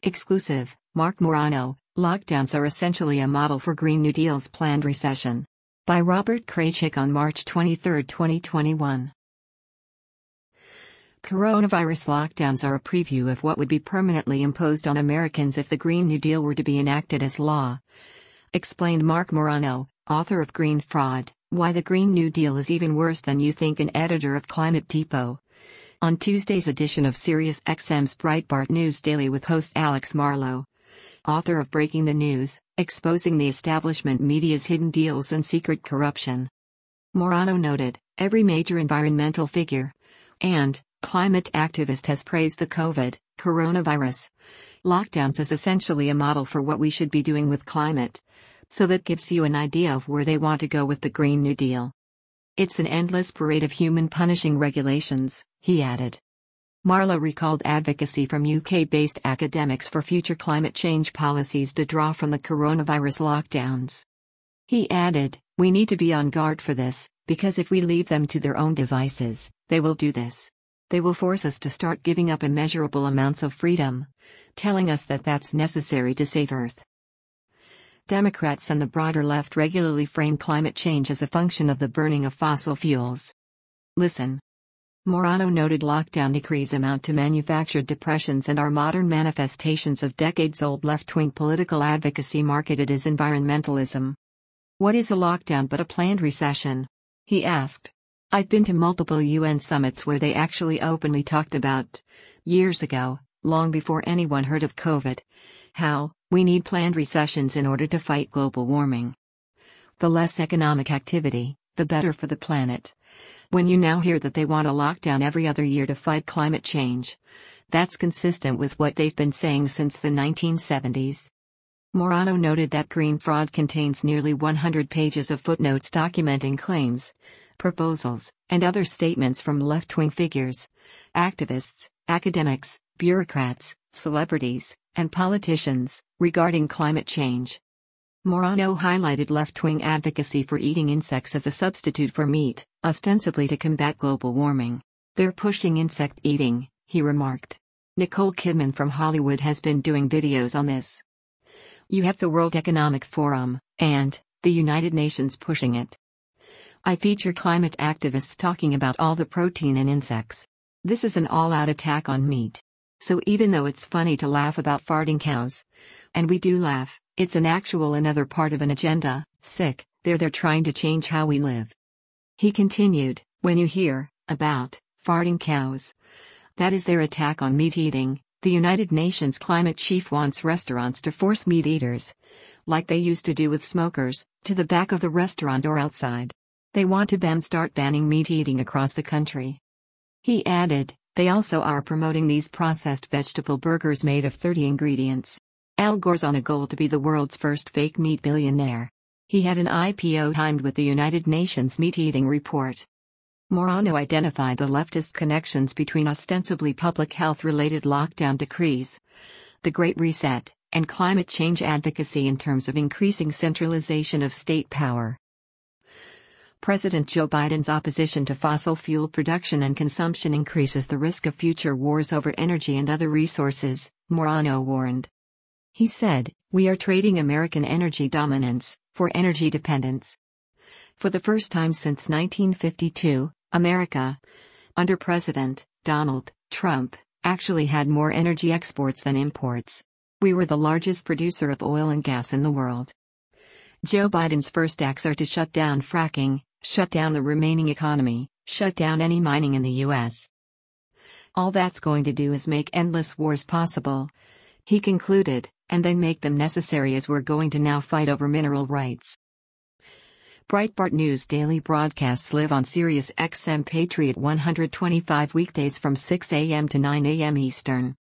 Exclusive, Marc Morano, Lockdowns are essentially a model for Green New Deal's planned recession. By Robert Kraychik on March 23, 2021. Coronavirus lockdowns are a preview of what would be permanently imposed on Americans if the Green New Deal were to be enacted as law. Explained Marc Morano, author of Green Fraud, Why the Green New Deal is Even Worse Than You Think and editor of Climate Depot. On Tuesday's edition of SiriusXM's Breitbart News Daily with host Alex Marlow. Author of Breaking the News, Exposing the Establishment Media's Hidden Deals and Secret Corruption. Morano noted, every major environmental figure and climate activist has praised the coronavirus lockdowns as essentially a model for what we should be doing with climate. So that gives you an idea of where they want to go with the Green New Deal. It's an endless parade of human punishing regulations, he added. Marlow recalled advocacy from UK-based academics for future climate change policies to draw from the coronavirus lockdowns. He added, we need to be on guard for this, because if we leave them to their own devices, they will do this. They will force us to start giving up immeasurable amounts of freedom, telling us that that's necessary to save Earth. Democrats and the broader left regularly frame climate change as a function of the burning of fossil fuels. Listen. Morano noted lockdown decrees amount to manufactured depressions and are modern manifestations of decades-old left-wing political advocacy marketed as environmentalism. What is a lockdown but a planned recession? He asked. I've been to multiple UN summits where they actually openly talked about, years ago, long before anyone heard of COVID, how we need planned recessions in order to fight global warming. The less economic activity, the better for the planet. When you now hear that they want a lockdown every other year to fight climate change, that's consistent with what they've been saying since the 1970s. Morano noted that Green Fraud contains nearly 100 pages of footnotes documenting claims, proposals, and other statements from left-wing figures, activists, academics, bureaucrats, celebrities, and politicians, regarding climate change. Morano highlighted left-wing advocacy for eating insects as a substitute for meat, ostensibly to combat global warming. They're pushing insect eating, he remarked. Nicole Kidman from Hollywood has been doing videos on this. You have the World Economic Forum, and the United Nations pushing it. I feature climate activists talking about all the protein in insects. This is an all-out attack on meat. So even though it's funny to laugh about farting cows, and we do laugh, it's an actual another part of an agenda, sick, they're trying to change how we live. He continued, when you hear about farting cows, that is their attack on meat eating. The United Nations climate chief wants restaurants to force meat eaters, like they used to do with smokers, to the back of the restaurant or outside. They want to then start banning meat eating across the country. He added, they also are promoting these processed vegetable burgers made of 30 ingredients. Al Gore's on a goal to be the world's first fake meat billionaire. He had an IPO timed with the United Nations meat-eating report. Morano identified the leftist connections between ostensibly public health-related lockdown decrees, the Great Reset, and climate change advocacy in terms of increasing centralization of state power. President Joe Biden's opposition to fossil fuel production and consumption increases the risk of future wars over energy and other resources, Morano warned. He said, we are trading American energy dominance for energy dependence. For the first time since 1952, America, under President Donald Trump, actually had more energy exports than imports. We were the largest producer of oil and gas in the world. Joe Biden's first acts are to shut down fracking, shut down the remaining economy, shut down any mining in the U.S. All that's going to do is make endless wars possible, he concluded, and then make them necessary as we're going to now fight over mineral rights. Breitbart News daily broadcasts live on SiriusXM Patriot 125 weekdays from 6 a.m. to 9 a.m. Eastern.